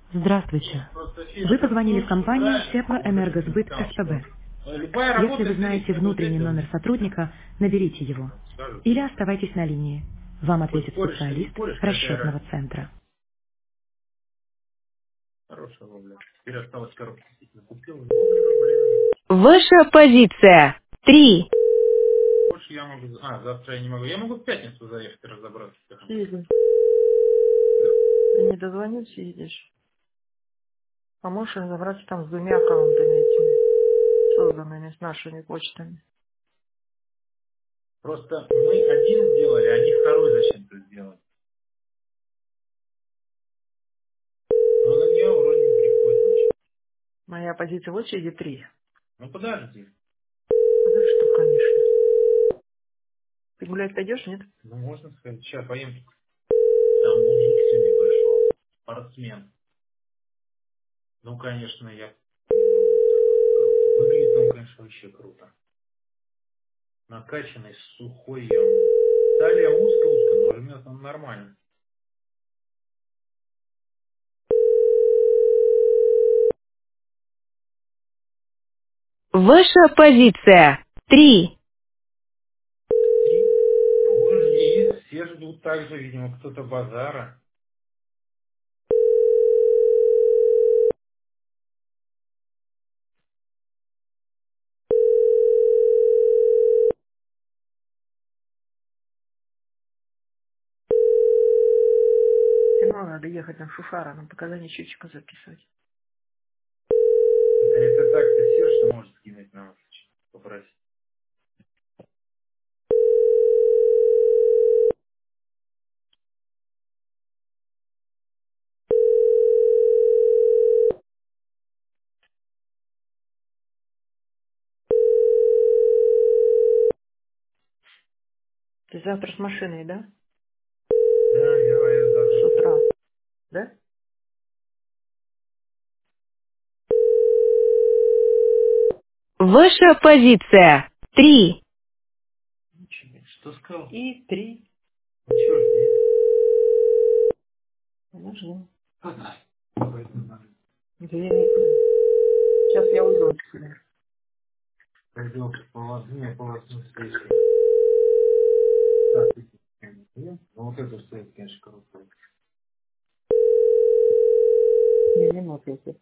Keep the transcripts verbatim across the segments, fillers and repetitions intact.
Здравствуйте. Вы позвонили в компанию Теплоэнергосбыт СПБ. Если вы знаете внутренний номер сотрудника, наберите его. Или оставайтесь на линии. Вам ответит специалист расчетного центра. Ваша позиция. Три. Больше я могу... А, завтра я не могу. Я могу в пятницу заехать и разобраться. Съездим. Ты не дозвонился, едешь. А можешь разобраться там с двумя аккаунтами этими, созданными с нашими почтами. Просто мы один сделали, а они второй зачем-то сделали. Но на нее вроде не приходит ничего. Моя позиция в очереди три. Ну подожди. Подожди, конечно. Ты гулять пойдешь, нет? Ну можно сказать. Сейчас поем. Там мужик сегодня пришел. Спортсмен. Ну конечно, я... Круто. Выглядит он, конечно, вообще круто. Накачанный, сухой явно. Талия узко-узко, но жмет он нормально. Ваша позиция. Три. Подожди, все ждут так же, видимо, кто-то базара. Ему надо ехать на Шушара, нам показания счетчика записывать. Да это так-то все, что может скинуть нам попросить. Ты завтра с машиной, да? Да, я говорю, С даже. утра. Да? Ваша позиция. Три. Ничего нет. Что сказал? И три. Ну что здесь? Можно. Ага. Поэтому надо. Да я не... Сейчас я уйду отсюда. Пойдем по вас, не, по вас не встречу. Так, ну вот это стоит, конечно, круто. Не, не могу это.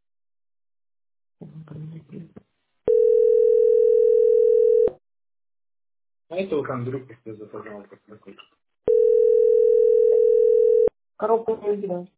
А это вот Андрюха себе заказал как такой. Коробку не убирай.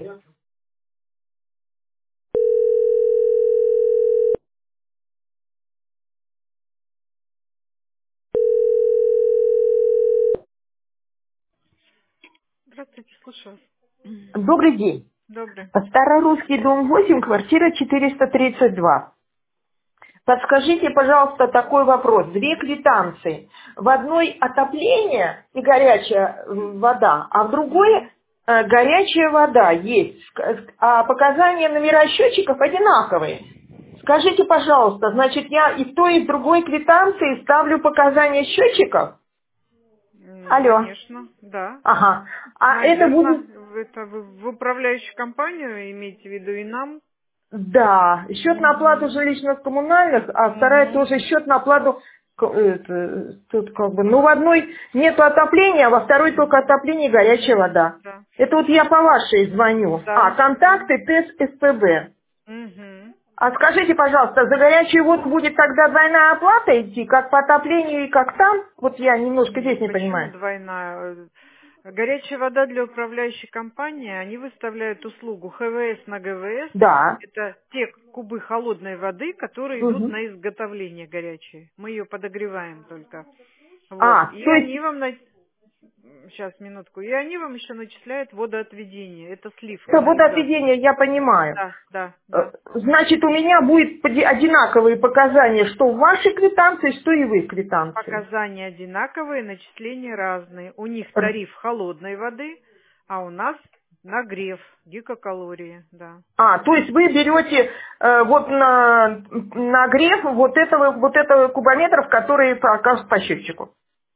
Здравствуйте, слушаю. Добрый день. Добрый. Старорусский дом восемь, квартира четыреста тридцать два. Подскажите, пожалуйста, такой вопрос. Две квитанции. В одной отопление и горячая вода, а в другой э, горячая вода есть. Ск- А показания номера счетчиков одинаковые. Скажите, пожалуйста, значит, я и в той, и в другой квитанции ставлю показания счетчиков? М, Алло. Конечно, да. Ага. А это Наверное, будет... это вы в управляющую компанию имеете в виду и нам? Да, счет на оплату Угу. жилищно-коммунальных, а вторая Угу. тоже счет на оплату, к- это, тут как бы, ну в одной нету отопления, а во второй только отопление и горячая вода. Да. Это вот я по вашей звоню. А, Да, да. контакты ТЭС СПБ. Угу. А скажите, пожалуйста, за горячую воду будет тогда двойная оплата идти, как по отоплению и как там? Вот я немножко здесь не Почему понимаю. двойная? Э, Горячая вода для управляющей компании, они выставляют услугу ХВС на ГВС. Да. Это те кубы холодной воды, которые идут Мгм. на изготовление горячей. Мы ее подогреваем только. Вот. А, И то есть они вам на... Сейчас, минутку. И они вам еще начисляют водоотведение. Это слив, это канализация. водоотведение, я понимаю. Да, да, Э, да. Значит, у меня будет поди- одинаковые показания, что в вашей квитанции, что и вы в квитанции. Показания одинаковые, начисления разные. У них Р- тариф холодной воды, а у нас нагрев, гигакалории, да. А, то есть вы берете э, вот на нагрев вот этого вот этого кубометров, которые покажут по счетчику.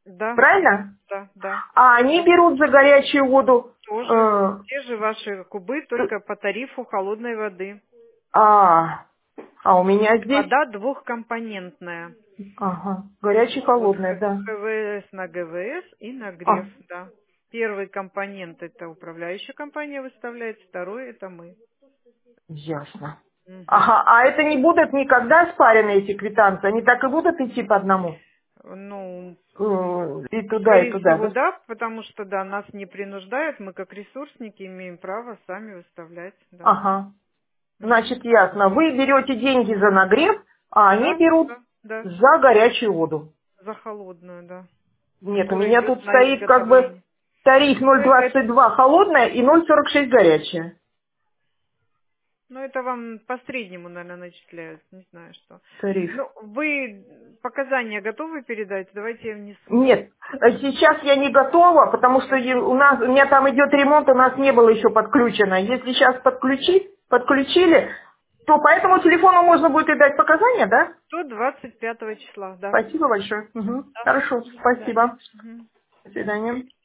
Да. Правильно? Да, да. А они берут за горячую воду... Тоже э, те же ваши кубы, только по тарифу холодной воды. а, а у меня здесь... Вода двухкомпонентная. Ага, горячая, Вот холодная, да. ХВС на ГВС и нагрев, А, да. Первый компонент это управляющая компания выставляет, второй это мы. ясно. Мгм. Ага, а это не будут никогда спарены эти квитанции? Они так и будут идти по одному? Ну, М, И туда, и скорее туда, всего, да? да, потому что, да, нас не принуждают, мы как ресурсники имеем право сами выставлять, да. Ага. Мгм. Значит, ясно. Вы берете деньги за нагрев, а они Да, берут да, да, за горячую воду. за холодную, да. Нет, у Которая меня идет тут на стоит как бы изготовление. тариф Ну, ноль это, это- двадцать два холодная и ноль сорок шесть горячая. ну, это вам по среднему, наверное, начисляют, не знаю что. Тариф. Ну, вы показания готовы передать? Давайте я внесу. Нет, э, сейчас я не готова, потому что е- у нас, у меня там идет ремонт, у нас не было еще подключено. Если сейчас подключить, подключили, то по этому телефону можно будет и дать показания, да? До двадцать пятого числа, да. Спасибо большое. Мгм. Да. Хорошо, До свидания. спасибо. Мгм. До свидания.